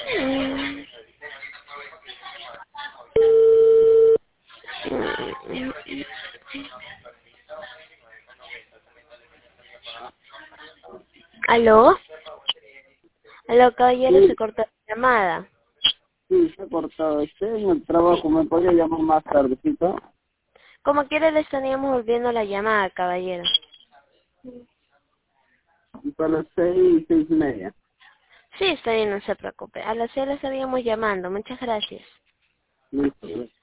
Mm. ¿Aló? Aló, caballero, se Sí, cortó la llamada. sí, se ha cortado. Estoy en el trabajo, ¿me podría llamar más tardecito? Como quiera le estaríamos volviendo la llamada, caballero. Para las 6, 6:30. Sí, está bien, no se preocupe. A las 6 le estaríamos llamando. Muchas gracias. Listo.